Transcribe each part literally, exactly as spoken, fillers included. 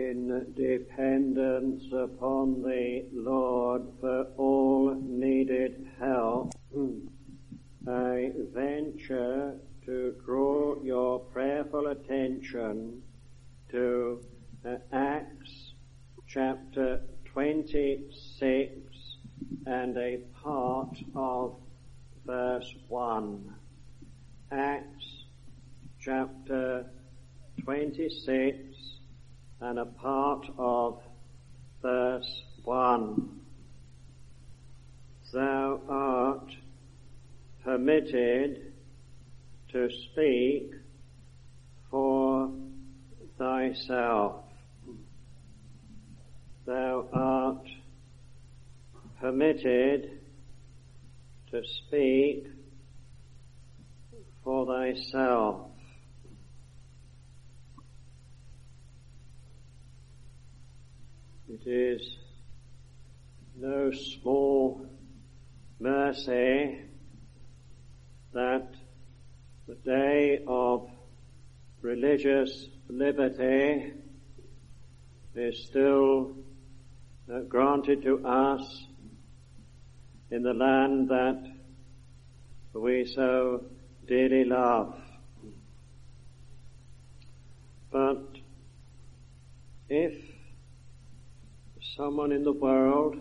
in dependence upon the Lord for all needed help, I venture to draw your prayerful attention to uh, Acts chapter twenty-six and a part of verse one. Acts chapter twenty-six and a part of verse one. Thou art permitted to speak for thyself. Thou art permitted to speak for thyself. It is no small mercy that the day of religious liberty is still uh, granted to us in the land that we so dearly love. But if someone in the world,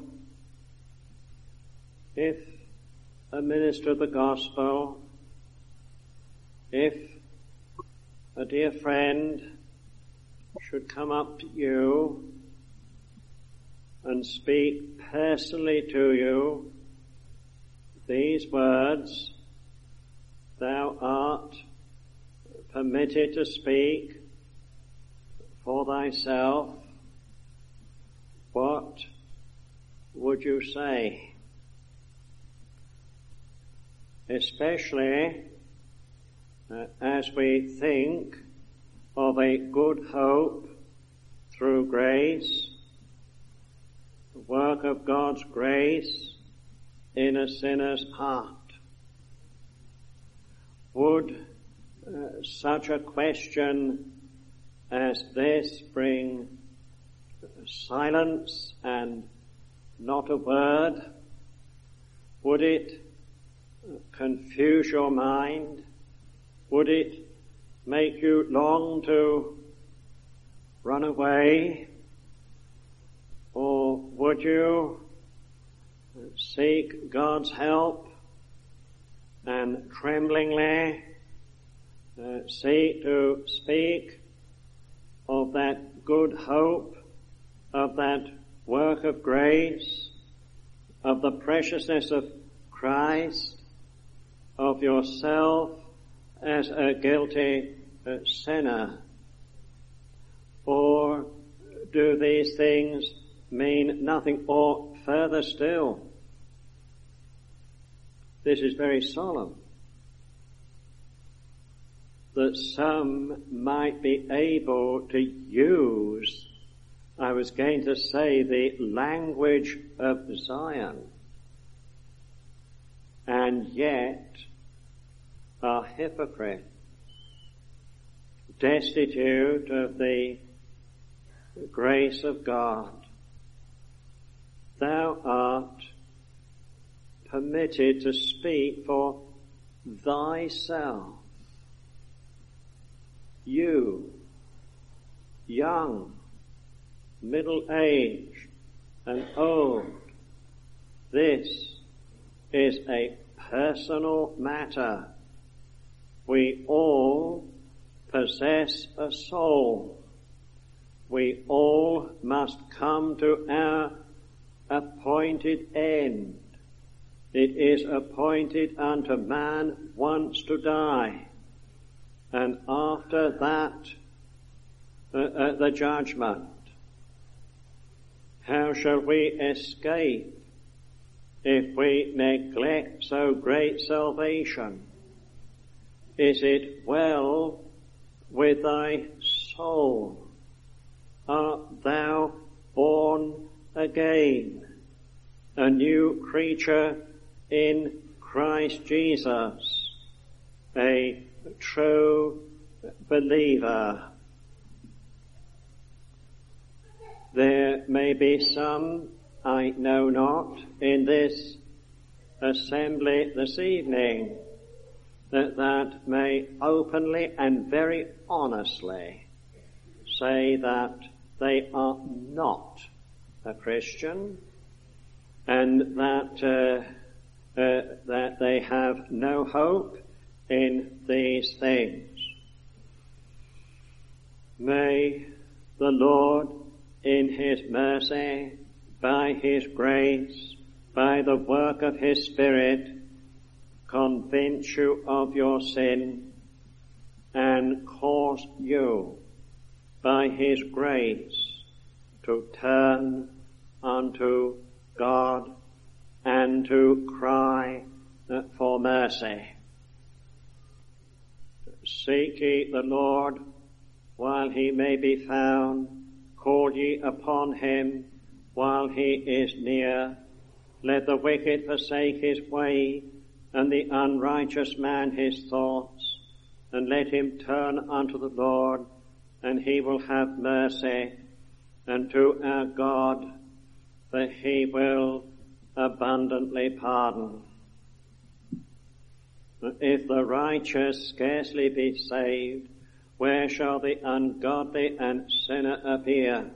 if a minister of the gospel, if a dear friend should come up to you and speak personally to you these words, thou art permitted to speak for thyself, what would you say? Especially uh, as we think of a good hope through grace, the work of God's grace in a sinner's heart. Would uh, such a question as this bring silence and not a word? Would it confuse your mind? Would it make you long to run away? Or would you seek God's help and tremblingly uh, seek to speak of that good hope, of that work of grace, of the preciousness of Christ, of yourself as a guilty uh, sinner? Or do these things mean nothing? Or further still, this is very solemn, that some might be able to use, I was going to say, the language of Zion, and yet are hypocrites, destitute of the grace of God. Thou art permitted to speak for thyself. You, young, middle-aged, and old, this is a personal matter. We all possess a soul. We all must come to our appointed end. It is appointed unto man once to die, and after that uh, uh, the judgment. How shall we escape if we neglect so great salvation? Is it well with thy soul? Art thou born again, a new creature in Christ Jesus, a true believer? may be some, I know not, in this assembly this evening that, that may openly and very honestly say that they are not a Christian and that uh, uh, that they have no hope in these things. May the Lord, in His mercy, by His grace, by the work of His Spirit, convince you of your sin and cause you, by His grace, to turn unto God and to cry for mercy. Seek ye the Lord while He may be found. Call ye upon Him while He is near. Let the wicked forsake his way, and the unrighteous man his thoughts, and let him turn unto the Lord, and He will have mercy, and to our God, for He will abundantly pardon. If the righteous scarcely be saved, where shall the ungodly and sinner appear?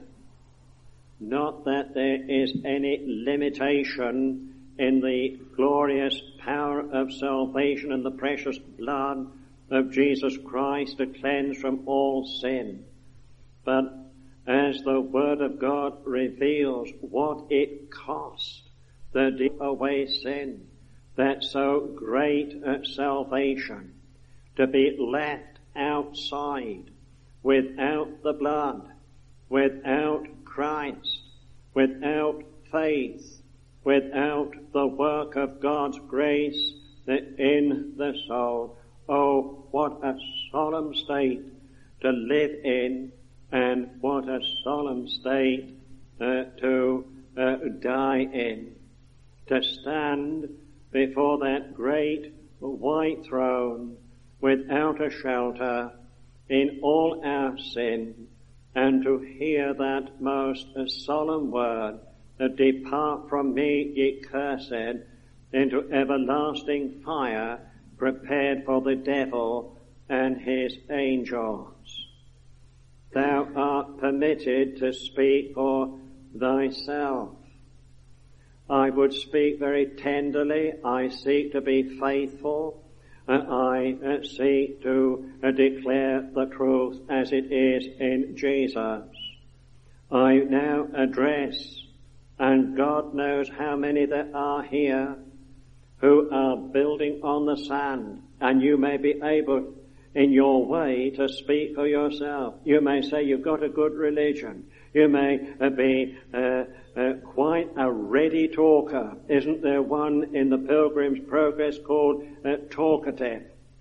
Not that there is any limitation in the glorious power of salvation and the precious blood of Jesus Christ to cleanse from all sin. But as the Word of God reveals what it cost to take away sin, that so great a salvation, to be left outside, without the blood, without Christ, without faith, without the work of God's grace in the soul. Oh, what a solemn state to live in, and what a solemn state uh, to uh, die in. To stand before that great white throne without a shelter in all our sin, and to hear that most solemn word, depart from me, ye cursed, into everlasting fire prepared for the devil and his angels. Thou art permitted to speak for thyself. I would speak very tenderly. I seek to be faithful. I seek to declare the truth as it is in Jesus. I now address, and God knows how many there are here who are building on the sand, and you may be able in your way to speak for yourself. You may say you've got a good religion. You may uh, be uh, uh, quite a ready talker. Isn't there one in the Pilgrim's Progress called uh, talkative?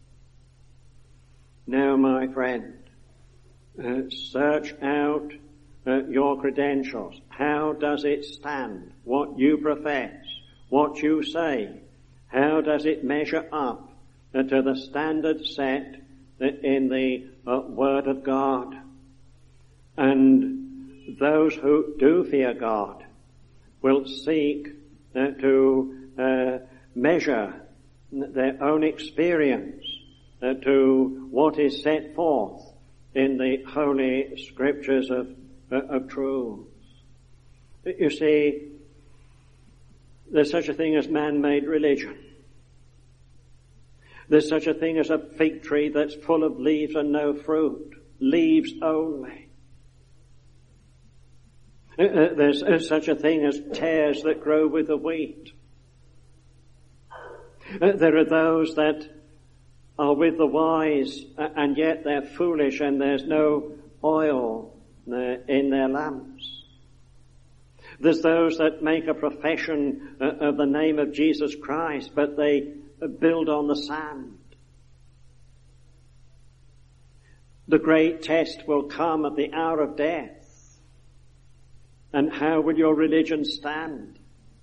Now, my friend, uh, search out uh, your credentials. How does it stand? What you profess, what you say, how does it measure up uh, to the standard set uh, in the uh, Word of God? And those who do fear God will seek uh, to uh, measure their own experience uh, to what is set forth in the Holy Scriptures of, uh, of truths. You see, there's such a thing as man-made religion. There's such a thing as a fig tree that's full of leaves and no fruit. Leaves only. Uh, there's uh, such a thing as tares that grow with the wheat. Uh, there are those that are with the wise, uh, and yet they're foolish, and there's no oil uh, in their lamps. There's those that make a profession uh, of the name of Jesus Christ, but they uh, build on the sand. The great test will come at the hour of death. And how will your religion stand?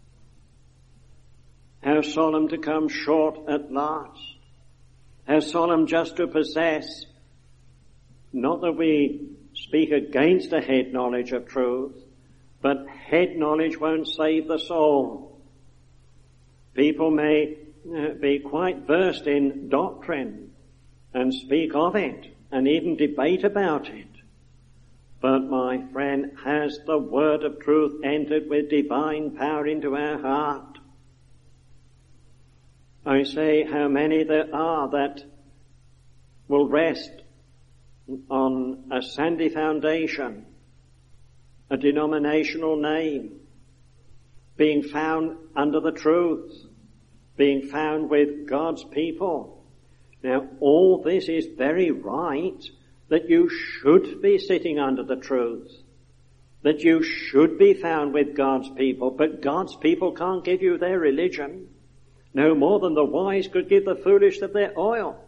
How solemn to come short at last. How solemn just to possess, not that we speak against a head knowledge of truth, But head knowledge won't save the soul. People may uh, be quite versed in doctrine and speak of it and even debate about it. But my friend, has the word of truth entered with divine power into our heart? I say how many there are that will rest on a sandy foundation, a denominational name, being found under the truth, being found with God's people. Now, all this is very right, that you should be sitting under the truth, that you should be found with God's people, but God's people can't give you their religion, no more than the wise could give the foolish of their oil.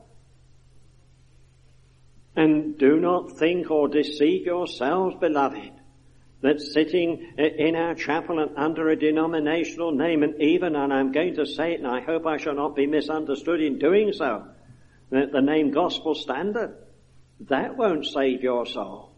And do not think or deceive yourselves, beloved, that sitting in our chapel and under a denominational name, and even, and I'm going to say it, and I hope I shall not be misunderstood in doing so, that the name Gospel Standard, that won't save your soul.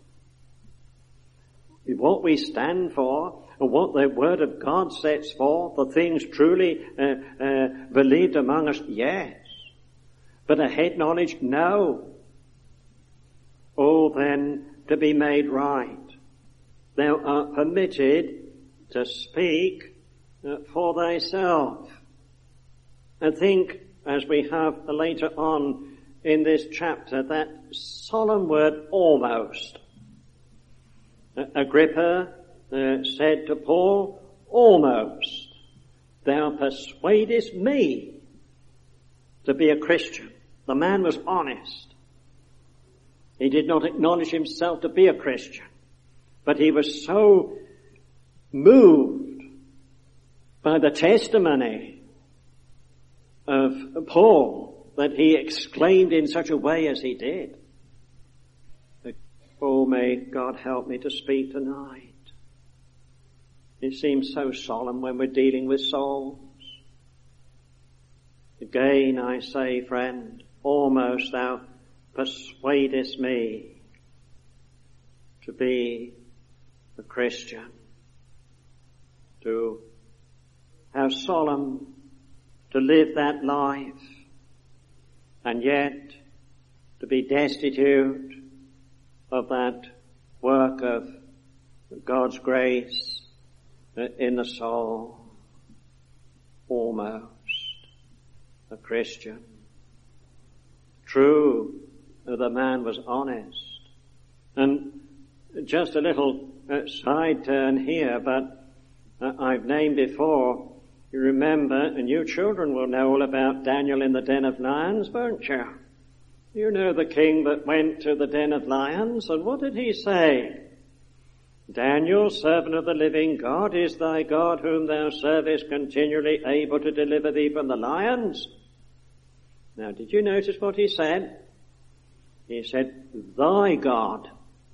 What we stand for, and what the Word of God sets forth, the things truly uh, uh, believed among us, yes. But a head knowledge, no. Oh, then, to be made right, thou art permitted to speak uh, for thyself. And think, as we have later on in this chapter, that solemn word, almost. Uh, Agrippa uh, said to Paul, almost, thou persuadest me to be a Christian. The man was honest. He did not acknowledge himself to be a Christian, but he was so moved by the testimony of Paul that he exclaimed in such a way as he did. Oh, may God help me to speak tonight. It seems so solemn when we're dealing with souls. Again I say, friend, almost thou persuadest me to be a Christian. To how solemn to live that life, and yet to be destitute of that work of God's grace in the soul. Almost a Christian. True, the man was honest. And just a little uh, side turn here, but uh, I've named before, you remember, and you children will know all about Daniel in the den of lions, won't you? You know the king that went to the den of lions, and what did he say? Daniel, servant of the living God, is thy God whom thou servest continually able to deliver thee from the lions? Now, did you notice what he said? He said, thy God.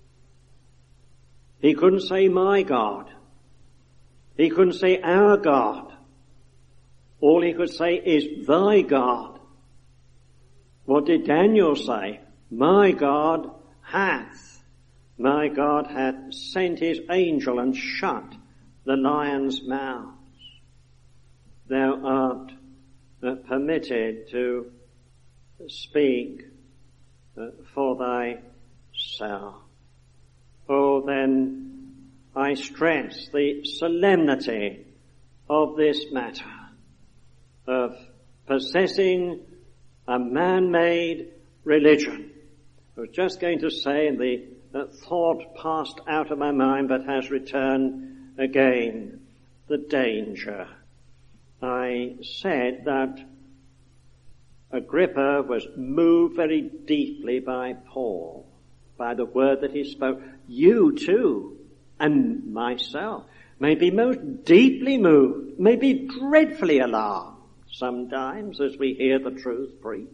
He couldn't say my God. He couldn't say our God. All he could say is thy God. What did Daniel say? My God hath. My God hath sent his angel and shut the lions' mouths. Thou art uh, permitted to speak uh, for thyself. Oh, then I stress the solemnity of this matter of possessing a man-made religion. I was just going to say, and the uh, thought passed out of my mind but has returned again, the danger. I said that Agrippa was moved very deeply by Paul, by the word that he spoke. You too, and myself, may be most deeply moved, may be dreadfully alarmed sometimes as we hear the truth preached.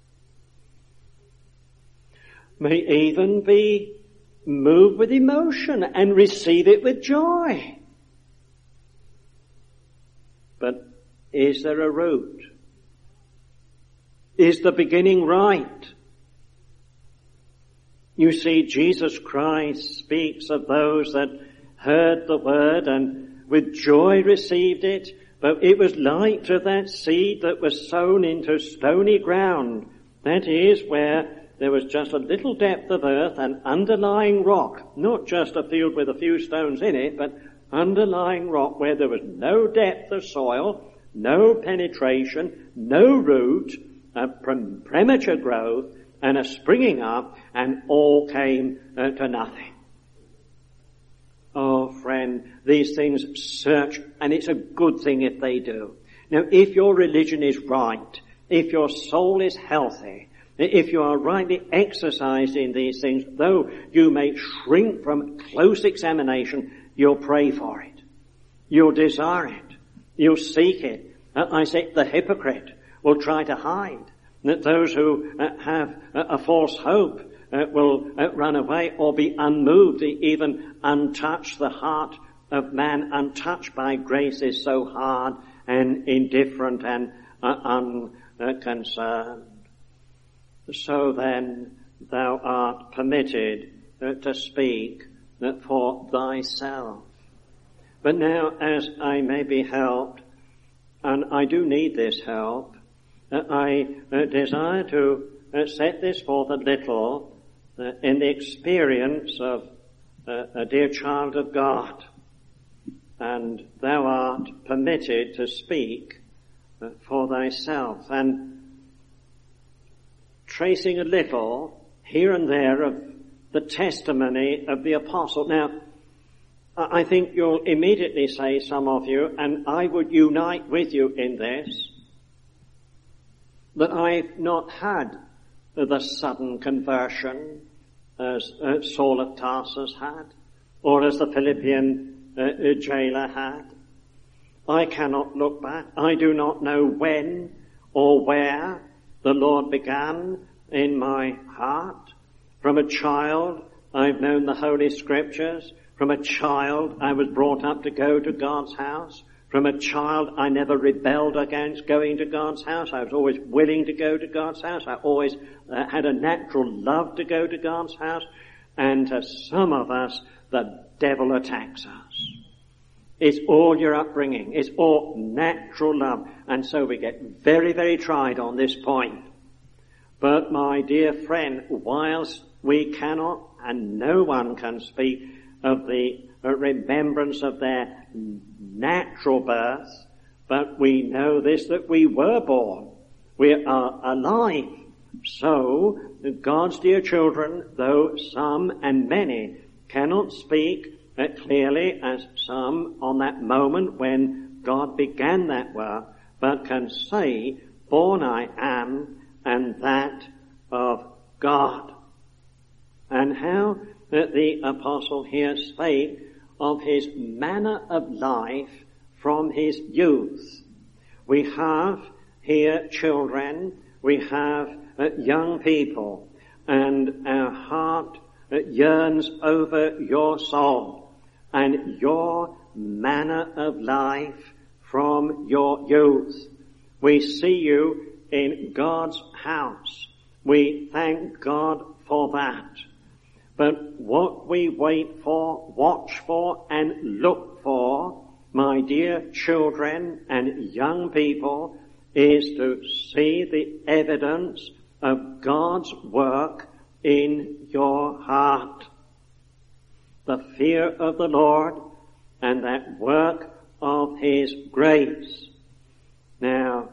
May even be moved with emotion and receive it with joy. But is there a root? Is the beginning right? You see, Jesus Christ speaks of those that heard the word and with joy received it, but it was like to that seed that was sown into stony ground. That is, where there was just a little depth of earth and underlying rock, not just a field with a few stones in it, but underlying rock where there was no depth of soil, no penetration, no root, a pre- premature growth, and a springing up, and all came uh, to nothing. Oh, friend, these things search, and it's a good thing if they do. Now, if your religion is right, if your soul is healthy, if you are rightly exercised in these things, though you may shrink from close examination, you'll pray for it. You'll desire it. You'll seek it. Uh, I say the hypocrite will try to hide. That those who uh, have uh, a false hope uh, will uh, run away or be unmoved, even untouched. The heart of man untouched by grace is so hard and indifferent and uh, unconcerned. So then thou art permitted uh, to speak uh, for thyself. But now, as I may be helped, and I do need this help, uh, I uh, desire to uh, set this forth a little uh, in the experience of uh, a dear child of God. And thou art permitted to speak uh, for thyself. And tracing a little here and there of the testimony of the apostle. Now, I think you'll immediately say, some of you, and I would unite with you in this, that I've not had the sudden conversion as uh, Saul of Tarsus had, or as the Philippian uh, jailer had. I cannot look back. I do not know when or where the Lord began in my heart. From a child, I've known the Holy Scriptures. From a child, I was brought up to go to God's house. From a child, I never rebelled against going to God's house. I was always willing to go to God's house. I always uh, had a natural love to go to God's house. And to some of us, the devil attacks us. It's all your upbringing. It's all natural love. And so we get very, very tried on this point. But my dear friend, whilst we cannot, and no one can speak of the remembrance of their natural birth, but we know this, that we were born. We are alive. So, God's dear children, though some and many cannot speak uh, clearly as some on that moment when God began that work, but can say, born I am, and that of God. And how that the apostle here spake of his manner of life from his youth. We have here children, we have uh, young people, and our heart uh, yearns over your soul and your manner of life from your youth. We see you in God's house. We thank God for that. But what we wait for, watch for, and look for, my dear children and young people, is to see the evidence of God's work in your heart. The fear of the Lord and that work of His grace. Now,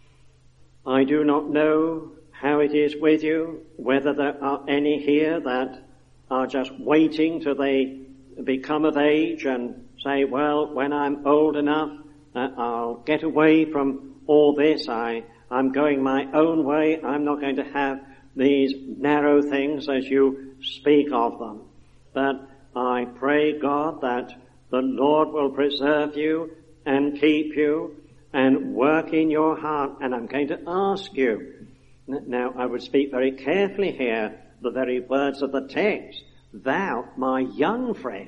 I do not know how it is with you, whether there are any here that are just waiting till they become of age and say, well, when I'm old enough, uh, I'll get away from all this. I, I'm going my own way. I'm not going to have these narrow things as you speak of them. But I pray God that the Lord will preserve you and keep you and work in your heart. And I'm going to ask you, now I would speak very carefully here, the very words of the text, thou, my young friend,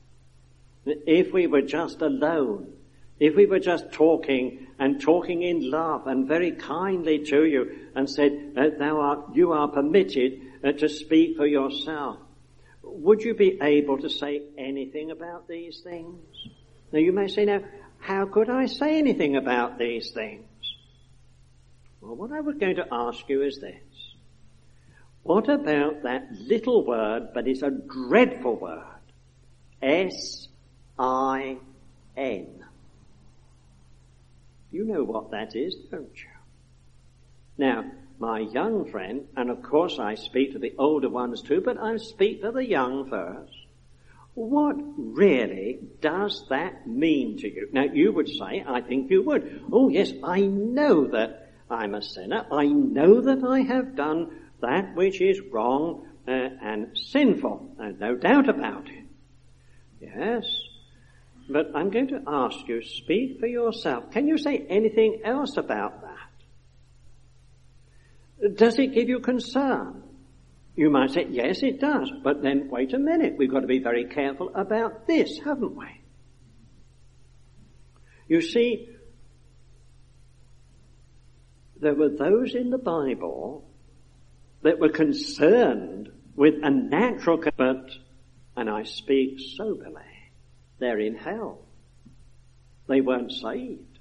if we were just alone, if we were just talking and talking in love and very kindly to you and said, uh, thou art, you are permitted uh, to speak for yourself. would you be able to say anything about these things? Now you may say, now, how could I say anything about these things? Well, what I was going to ask you is this. What about that little word, but it's a dreadful word? S I N. You know what that is, don't you? Now, my young friend, and of course I speak to the older ones too, but I speak to the young first. What really does that mean to you? Now, you would say, I think you would. Oh, yes, I know that I'm a sinner. I know that I have done that which is wrong uh, and sinful. There's no doubt about it. Yes, but I'm going to ask you, speak for yourself. Can you say anything else about that? Does it give you concern? You might say, yes, it does. But then, wait a minute, we've got to be very careful about this, haven't we? You see, there were those in the Bible that were concerned with a natural, but, and I speak soberly, they're in hell. They weren't saved.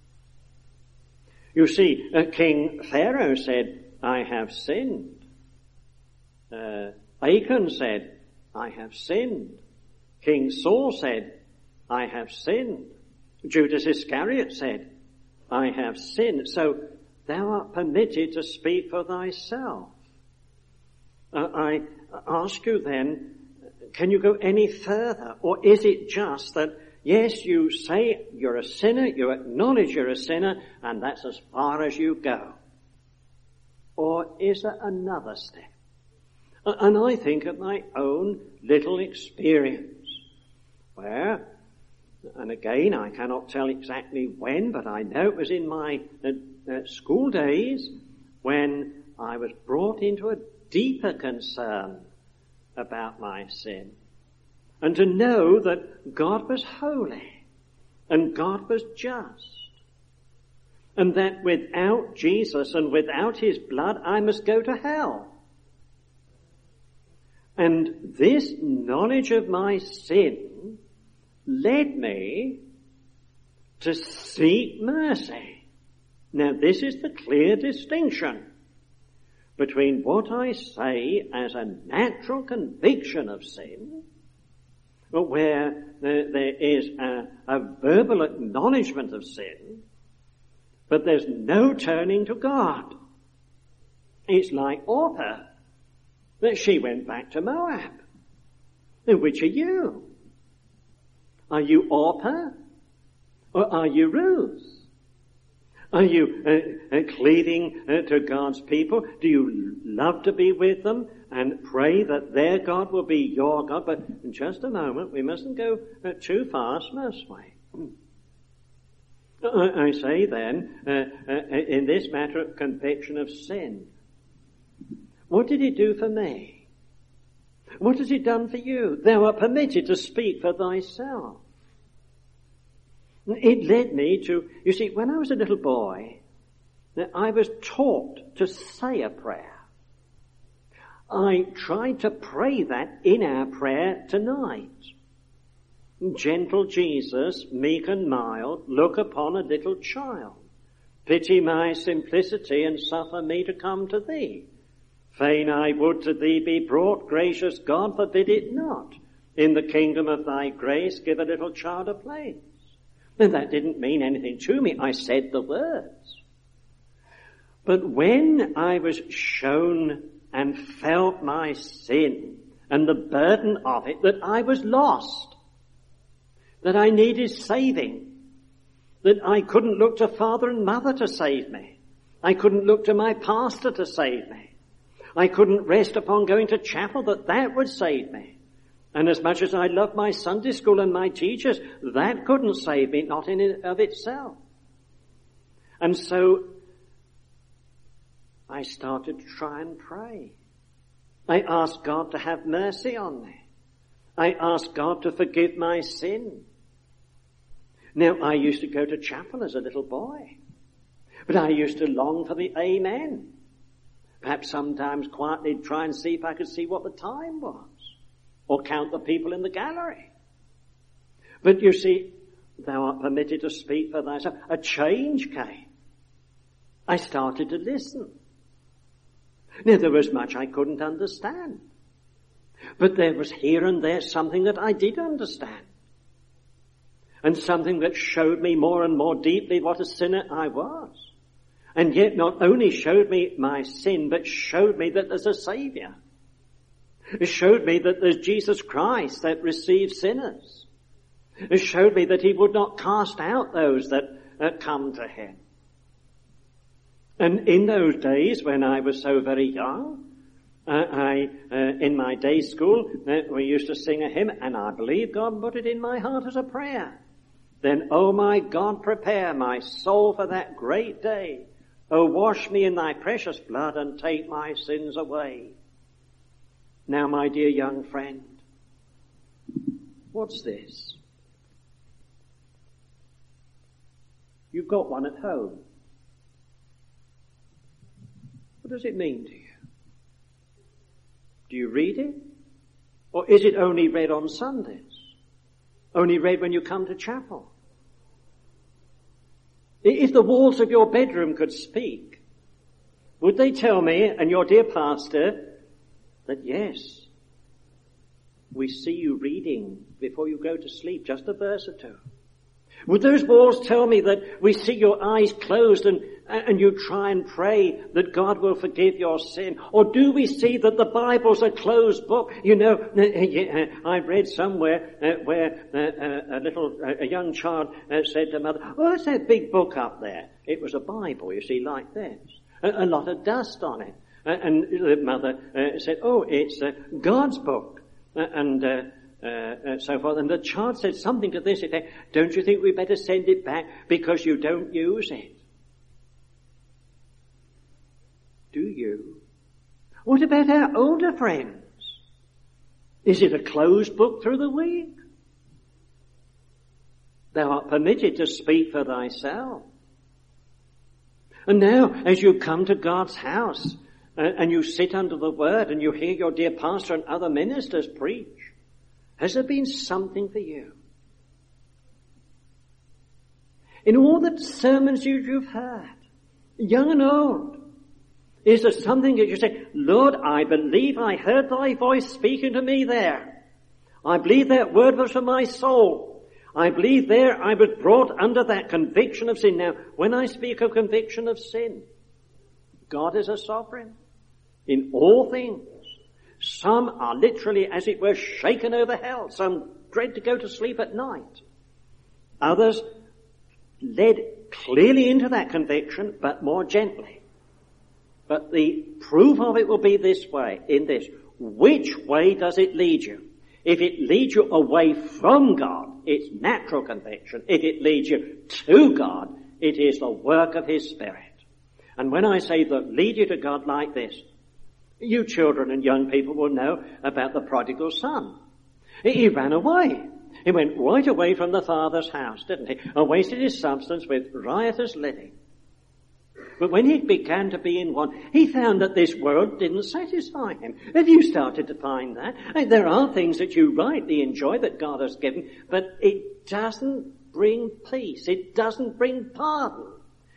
You see, uh, King Pharaoh said, I have sinned. Uh, Achan said, I have sinned. King Saul said, I have sinned. Judas Iscariot said, I have sinned. So thou art permitted to speak for thyself. Uh, I ask you then, can you go any further? Or is it just that, yes, you say you're a sinner, you acknowledge you're a sinner, and that's as far as you go? Or is there another step? And I think of my own little experience where, and again I cannot tell exactly when, but I know it was in my uh, uh, school days when I was brought into a deeper concern about my sin. And to know that God was holy and God was just. And that without Jesus and without his blood, I must go to hell. And this knowledge of my sin led me to seek mercy. Now, this is the clear distinction between what I say as a natural conviction of sin, where there is a, a verbal acknowledgement of sin, but there's no turning to God. It's like Orpah, that she went back to Moab. And which are you? Are you Orpah? Or are you Ruth? Are you uh, uh, cleaving uh, to God's people? Do you love to be with them and pray that their God will be your God? But in just a moment, we mustn't go uh, too fast, must we? I, I say then, uh, uh, in this matter of conviction of sin, what did it do for me? What has it done for you? Thou art permitted to speak for thyself. It led me to, you see, when I was a little boy, I was taught to say a prayer. I tried to pray that in our prayer tonight. Gentle Jesus, meek and mild, look upon a little child. Pity my simplicity and suffer me to come to thee. Fain I would to thee be brought, gracious God, forbid it not. In the kingdom of thy grace give a little child a place. And that didn't mean anything to me. I said the words. But when I was shown and felt my sin and the burden of it, that I was lost, that I needed saving, that I couldn't look to father and mother to save me. I couldn't look to my pastor to save me. I couldn't rest upon going to chapel, that that would save me. And as much as I love my Sunday school and my teachers, that couldn't save me, not in and of itself. And so I started to try and pray. I asked God to have mercy on me. I asked God to forgive my sin. Now, I used to go to chapel as a little boy, but I used to long for the amen. Perhaps sometimes quietly try and see if I could see what the time was. or count the people in the gallery. But you see, thou art permitted to speak for thyself. A change came. I started to listen. Now, there was much I couldn't understand. But there was here and there something that I did understand. And something that showed me more and more deeply what a sinner I was. And yet not only showed me my sin, but showed me that there's a Saviour. It showed me that there's Jesus Christ that receives sinners. It showed me that he would not cast out those that uh, come to him. And in those days when I was so very young, uh, I, uh, in my day school, uh, we used to sing a hymn, and I believe God put it in my heart as a prayer. Then, O my God, prepare my soul for that great day. O wash me in thy precious blood and take my sins away. Now, my dear young friend, what's this? You've got one at home. What does it mean to you? Do you read it? Or is it only read on Sundays? Only read when you come to chapel? If the walls of your bedroom could speak, would they tell me and your dear pastor that yes, we see you reading before you go to sleep, just a verse or two? Would those walls tell me that we see your eyes closed and, and you try and pray that God will forgive your sin? Or do we see that the Bible's a closed book? You know, I read somewhere uh, where uh, a little, a young child uh, said to mother, "Oh, what's that big book up there?" It was a Bible, you see, like this. A, a lot of dust on it. Uh, and the mother uh, said, "Oh, it's uh, God's book." Uh, and uh, Uh, uh, so forth. And the child said something to this effect, "Don't you think we better send it back because you don't use it?" Do you? What about our older friends? Is it a closed book through the week? Thou art permitted to speak for thyself. And now, as you come to God's house, uh, and you sit under the Word, and you hear your dear pastor and other ministers preach, has there been something for you? In all the sermons you've heard, young and old, is there something that you say, "Lord, I believe I heard thy voice speaking to me there. I believe that word was for my soul. I believe there I was brought under that conviction of sin." Now, when I speak of conviction of sin, God is a sovereign in all things. Some are literally, as it were, shaken over hell. Some dread to go to sleep at night. Others led clearly into that conviction, but more gently. But the proof of it will be this way, in this. Which way does it lead you? If it leads you away from God, it's natural conviction. If it leads you to God, it is the work of His Spirit. And when I say that lead you to God like this, you children and young people will know about the prodigal son. He ran away. He went right away from the father's house, didn't he? And wasted his substance with riotous living. But when he began to be in want, he found that this world didn't satisfy him. Have you started to find that? There are things that you rightly enjoy that God has given, but it doesn't bring peace. It doesn't bring pardon.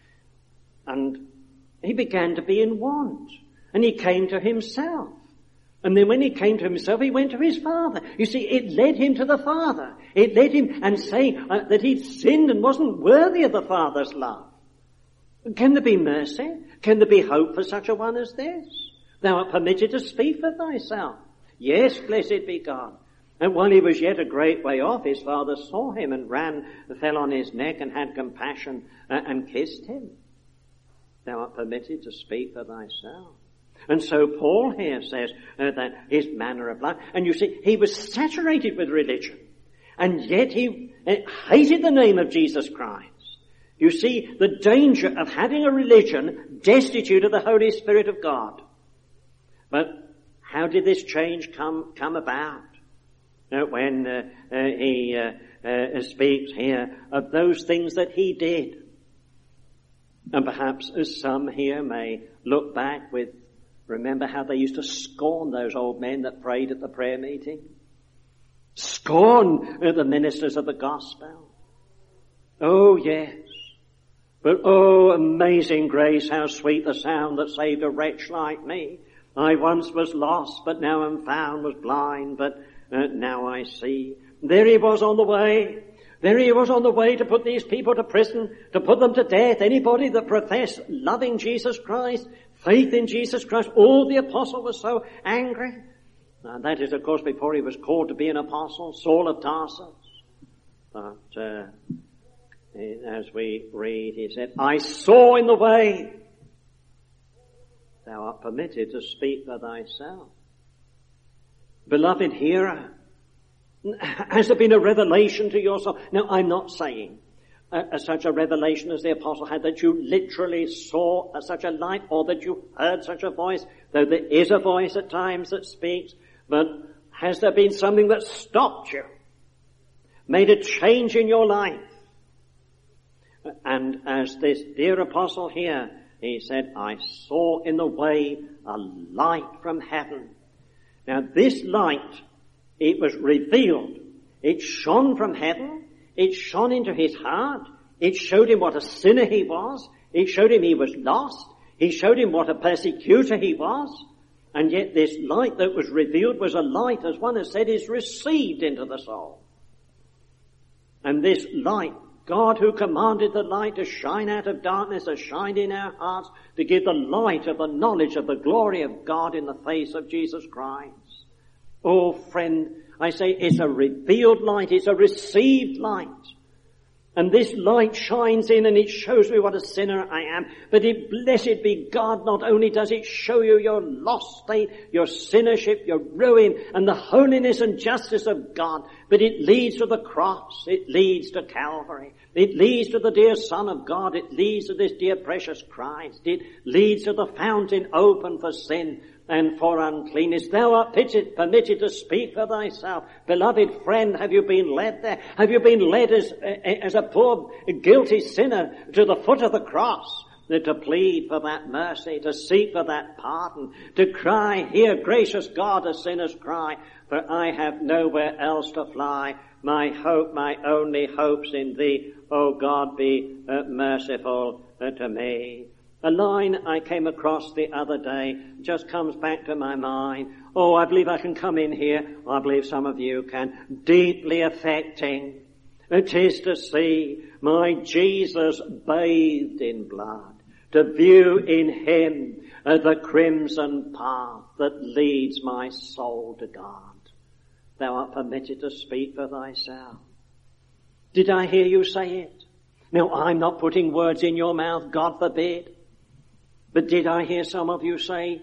And he began to be in want. And he came to himself. And then when he came to himself, he went to his father. You see, it led him to the father. It led him and saying uh, that he'd sinned and wasn't worthy of the father's love. Can there be mercy? Can there be hope for such a one as this? Thou art permitted to speak for thyself. Yes, blessed be God. And while he was yet a great way off, his father saw him and ran, fell on his neck and had compassion uh, and kissed him. Thou art permitted to speak for thyself. And so Paul here says uh, that his manner of life, and you see, he was saturated with religion, and yet he uh, hated the name of Jesus Christ. You see the danger of having a religion destitute of the Holy Spirit of God. But how did this change come come about? Uh, when uh, uh, he uh, uh, speaks here of those things that he did. And perhaps as some here may look back with, remember how they used to scorn those old men that prayed at the prayer meeting? Scorn the ministers of the gospel. Oh, yes. But oh, amazing grace, how sweet the sound that saved a wretch like me. I once was lost, but now am found, was blind, but uh, now I see. There he was on the way. There he was on the way to put these people to prison, to put them to death. Anybody that professed loving Jesus Christ, faith in Jesus Christ. Oh, the apostle was so angry. And that is, of course, before he was called to be an apostle, Saul of Tarsus. But uh, as we read, he said, I saw in the way. Thou art permitted to speak for thyself. Beloved hearer, has there been a revelation to your soul? Now, I'm not saying uh, such a revelation as the apostle had, that you literally saw uh, such a light, or that you heard such a voice, though there is a voice at times that speaks. But has there been something that stopped you, made a change in your life? And as this dear apostle here, he said, I saw in the way a light from heaven. Now this light, it was revealed. It shone from heaven. It shone into his heart. It showed him what a sinner he was. It showed him he was lost. It showed him what a persecutor he was. And yet this light that was revealed was a light, as one has said, is received into the soul. And this light, God who commanded the light to shine out of darkness, has shined in our hearts to give the light of the knowledge of the glory of God in the face of Jesus Christ. Oh, friend, I say it's a revealed light, it's a received light. And this light shines in and it shows me what a sinner I am. But it, blessed be God, not only does it show you your lost state, your sinnership, your ruin, and the holiness and justice of God, but it leads to the cross, it leads to Calvary, it leads to the dear Son of God, it leads to this dear precious Christ, it leads to the fountain open for sin and for uncleanness. Thou art permitted to speak for thyself. Beloved friend, have you been led there? Have you been led as, as a poor guilty sinner to the foot of the cross, to plead for that mercy, to seek for that pardon, to cry, hear gracious God, as sinners cry, for I have nowhere else to fly. My hope, my only hope's in thee. O God, be uh, merciful uh, to me. A line I came across the other day just comes back to my mind. Oh, I believe I can come in here. I believe some of you can. Deeply affecting. It is to see my Jesus bathed in blood, to view in him uh, the crimson path that leads my soul to God. Thou art permitted to speak for thyself. Did I hear you say it? Now, I'm not putting words in your mouth, God forbid. But did I hear some of you say,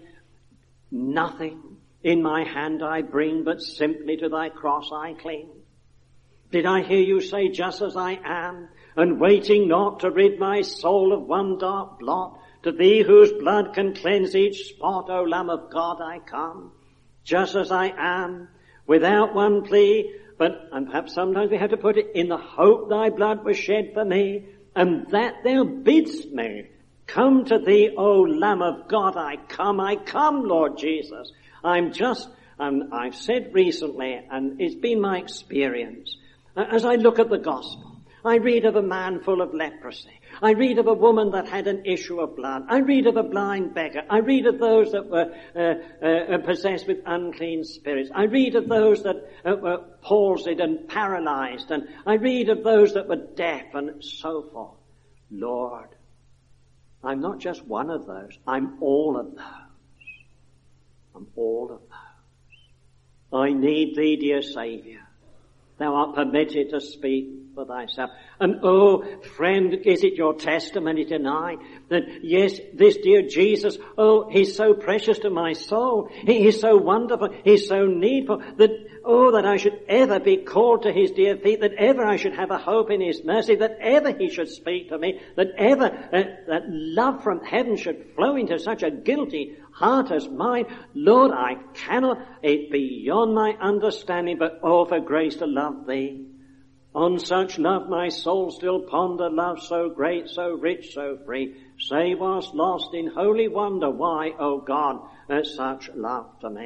nothing in my hand I bring, but simply to thy cross I cling? Did I hear you say, just as I am, and waiting not to rid my soul of one dark blot, to thee whose blood can cleanse each spot, O Lamb of God, I come, just as I am, without one plea, but, and perhaps sometimes we have to put it, in the hope thy blood was shed for me, and that thou bidst me, come to thee, O Lamb of God, I come, I come, Lord Jesus. I'm just, and I've said recently, and it's been my experience, as I look at the gospel, I read of a man full of leprosy. I read of a woman that had an issue of blood. I read of a blind beggar. I read of those that were uh, uh, possessed with unclean spirits. I read of those that uh, were palsied and paralyzed. And I read of those that were deaf and so forth. Lord, I'm not just one of those. I'm all of those. I'm all of those. I need thee, dear Saviour. Thou art permitted to speak for thyself. And oh, friend, is it your testimony tonight that yes, this dear Jesus, oh, he's so precious to my soul. He is so wonderful. He's so needful that, oh, that I should ever be called to his dear feet, that ever I should have a hope in his mercy, that ever he should speak to me, that ever uh, that love from heaven should flow into such a guilty heart as mine. Lord, I cannot, it beyond my understanding, but oh, for grace to love thee. On such love my soul still ponder, love so great, so rich, so free. Say was lost in holy wonder, why, O God, uh, such love to me.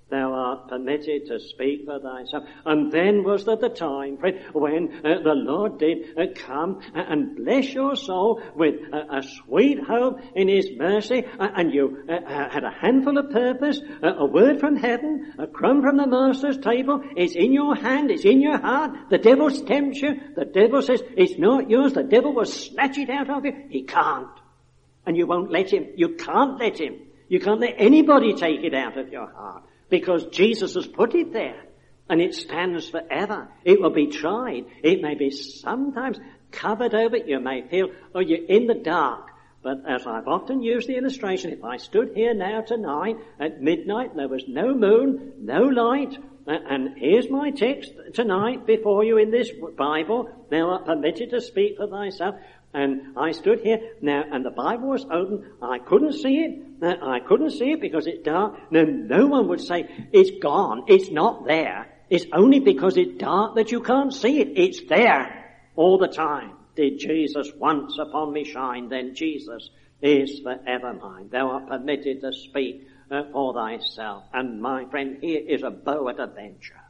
Thou art permitted to speak for thyself. And then was there the time, friend, when uh, the Lord did uh, come and bless your soul with uh, a sweet hope in his mercy, uh, and you uh, had a handful of purpose, uh, a word from heaven, a crumb from the master's table. It's in your hand, it's in your heart. The devil tempts you. The devil says it's not yours. The devil will snatch it out of you. He can't. And you won't let him. You can't let him. You can't let anybody take it out of your heart. Because Jesus has put it there, and it stands forever. It will be tried. It may be sometimes covered over. You may feel, oh, you're in the dark. But as I've often used the illustration, if I stood here now tonight at midnight, there was no moon, no light, and here's my text tonight before you in this Bible, thou art permitted to speak for thyself. And I stood here now, and the Bible was open. I couldn't see it. I couldn't see it because it's dark. No, no one would say, it's gone. It's not there. It's only because it's dark that you can't see it. It's there all the time. Did Jesus once upon me shine, then Jesus is forever mine. Thou art permitted to speak uh, for thyself. And my friend, here is a bow at a venture.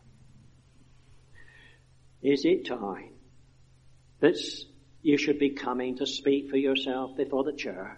Is it time that you should be coming to speak for yourself before the church?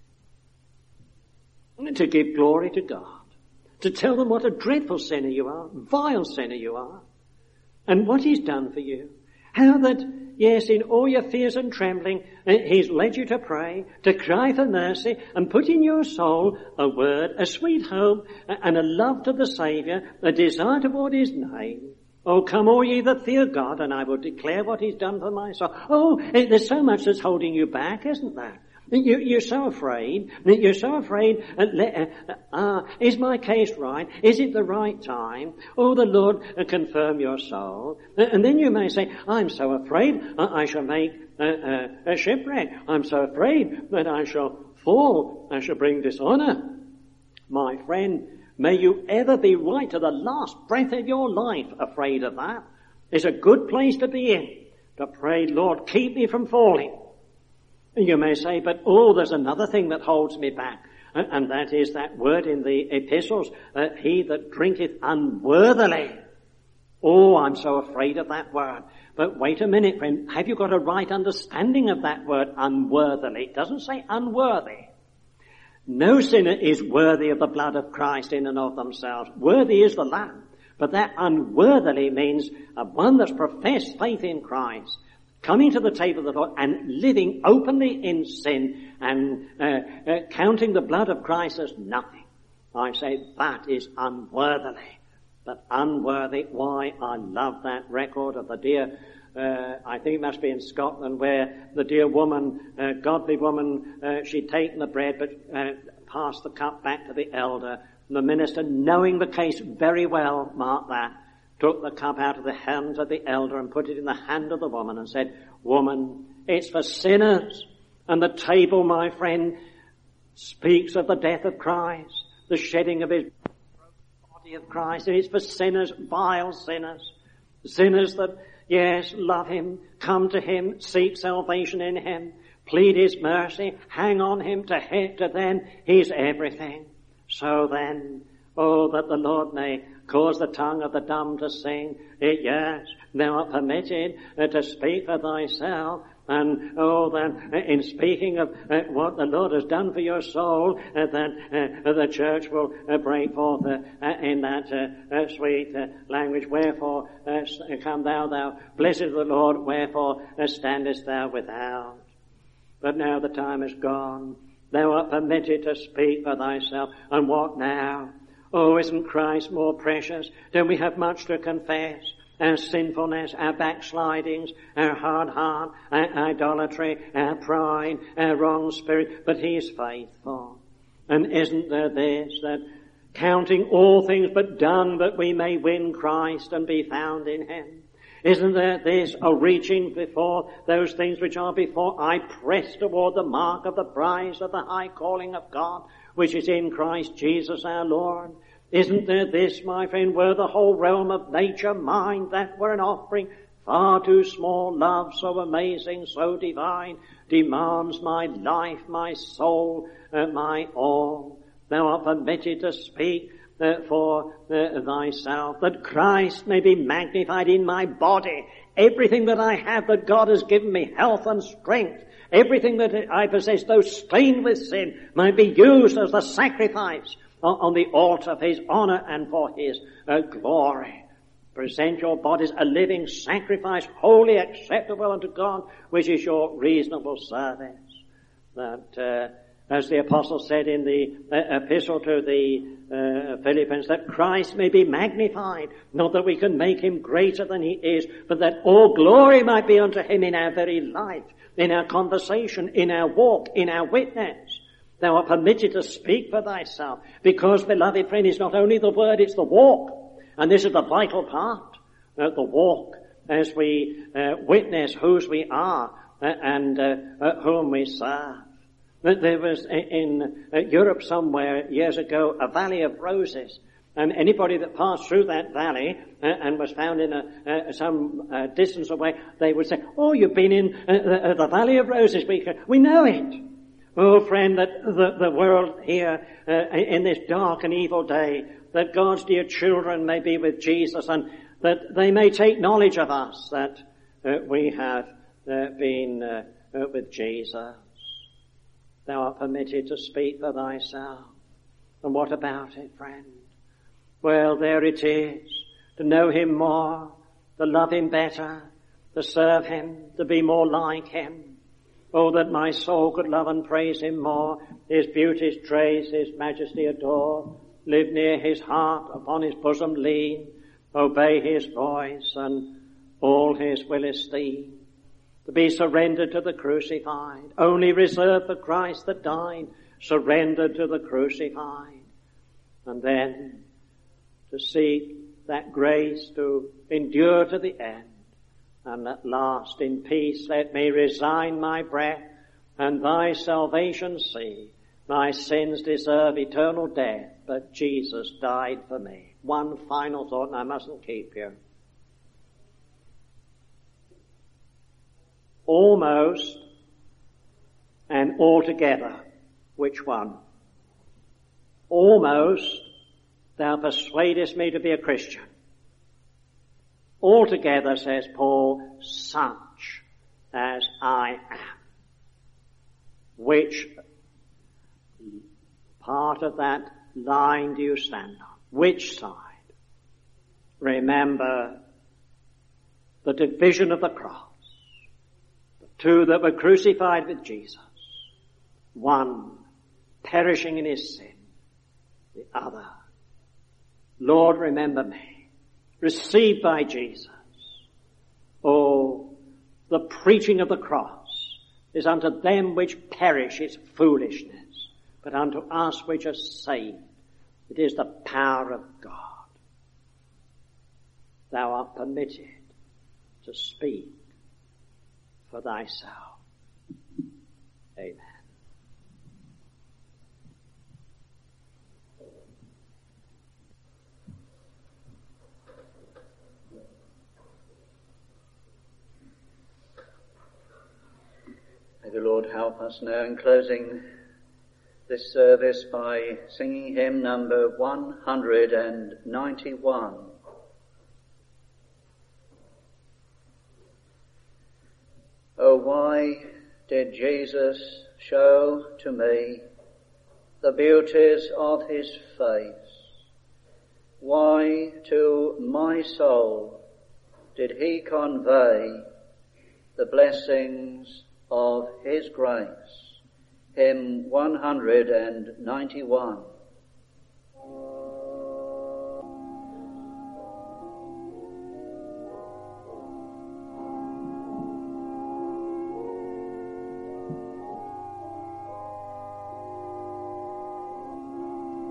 To give glory to God. To tell them what a dreadful sinner you are, vile sinner you are, and what he's done for you. How that, yes, in all your fears and trembling, he's led you to pray, to cry for mercy, and put in your soul a word, a sweet hope, and a love to the Saviour, a desire toward his name. Oh, come all ye that fear God, and I will declare what he's done for my soul. Oh, there's so much that's holding you back, isn't there? You, you're so afraid. You're so afraid. Uh, uh, uh, is my case right? Is it the right time? Oh, the Lord uh, confirm your soul. Uh, and then you may say, I'm so afraid uh, I shall make uh, uh, a shipwreck. I'm so afraid that I shall fall. I shall bring dishonor. My friend, may you ever be right to the last breath of your life afraid of that. It's a good place to be in. To pray, Lord, keep me from falling. You may say, but oh, there's another thing that holds me back. And that is that word in the epistles, uh, he that drinketh unworthily. Oh, I'm so afraid of that word. But wait a minute, friend. Have you got a right understanding of that word, unworthily? It doesn't say unworthy. No sinner is worthy of the blood of Christ in and of themselves. Worthy is the Lamb. But that unworthily means uh, one that's professed faith in Christ, coming to the table of the Lord and living openly in sin and uh, uh, counting the blood of Christ as nothing. I say that is unworthily. But unworthy, why? I love that record of the dear, uh, I think it must be in Scotland, where the dear woman, uh, godly woman, uh, she'd taken the bread but uh, passed the cup back to the elder. And the minister, knowing the case very well, mark that, took the cup out of the hands of the elder and put it in the hand of the woman and said, woman, it's for sinners. And the table, my friend, speaks of the death of Christ, the shedding of his body of Christ. And it's for sinners, vile sinners, sinners that, yes, love him, come to him, seek salvation in him, plead his mercy, hang on him to, he, to then he's everything. So then, oh, that the Lord may cause the tongue of the dumb to sing. It, yes, thou art permitted uh, to speak for thyself. And, oh, then, uh, in speaking of uh, what the Lord has done for your soul, uh, that uh, the church will uh, break forth uh, uh, in that uh, uh, sweet uh, language. Wherefore, uh, come thou, thou blessed of the Lord, wherefore uh, standest thou without? But now the time is gone. Thou art permitted to speak for thyself. And what now? Oh, isn't Christ more precious? Don't we have much to confess? Our sinfulness, our backslidings, our hard heart, our idolatry, our pride, our wrong spirit. But he is faithful. And isn't there this, that counting all things but dung, that we may win Christ and be found in him? Isn't there this, a reaching before those things which are before? I press toward the mark of the prize of the high calling of God, which is in Christ Jesus our Lord. Isn't there this, my friend, were the whole realm of nature mine, that were an offering far too small, love so amazing, so divine, demands my life, my soul, uh, my all. Thou art permitted to speak uh, for uh, thyself, that Christ may be magnified in my body. Everything that I have, that God has given me, health and strength, everything that I possess, though stained with sin, might be used as the sacrifice on, on the altar of his honor and for his uh, glory. Present your bodies a living sacrifice, wholly acceptable unto God, which is your reasonable service. That, uh, as the apostle said in the uh, epistle to the uh, Philippians, that Christ may be magnified, not that we can make him greater than he is, but that all glory might be unto him in our very life, in our conversation, in our walk, in our witness. Thou art permitted to speak for thyself, because, beloved friend, it's not only the word, it's the walk. And this is the vital part, uh, the walk, as we uh, witness whose we are uh, and uh, uh, whom we serve. There was in uh, Europe somewhere years ago a valley of roses, and anybody that passed through that valley uh, and was found in a, uh, some uh, distance away, they would say, "Oh, you've been in uh, the, uh, the valley of roses." We can, we know it. Oh, friend, that the, the world here uh, in this dark and evil day, that God's dear children may be with Jesus, and that they may take knowledge of us, that uh, we have uh, been uh, uh, with Jesus. Thou art permitted to speak for thyself. And what about it, friend? Well, there it is, to know him more, to love him better, to serve him, to be more like him. Oh, that my soul could love and praise him more, his beauties trace, his majesty adore, live near his heart, upon his bosom lean, obey his voice, and all his will esteem. To be surrendered to the crucified, only reserved for Christ that died, surrendered to the crucified. And then to seek that grace to endure to the end. And at last in peace let me resign my breath, and thy salvation see. My sins deserve eternal death, but Jesus died for me. One final thought, and I mustn't keep you. Almost and altogether, which one? Almost thou persuadest me to be a Christian. Altogether, says Paul, such as I am. Which part of that line do you stand on? Which side? Remember the division of the cross. The two that were crucified with Jesus. One perishing in his sin. The other, Lord, remember me. Received by Jesus. Oh, the preaching of the cross is unto them which perish is foolishness, but unto us which are saved it is the power of God. Thou art permitted to speak for thyself. Amen. May the Lord help us now in closing this service by singing hymn number one hundred ninety-one. Oh, why did Jesus show to me the beauties of his face? Why to my soul did he convey the blessings of his grace? Hymn one hundred ninety-one.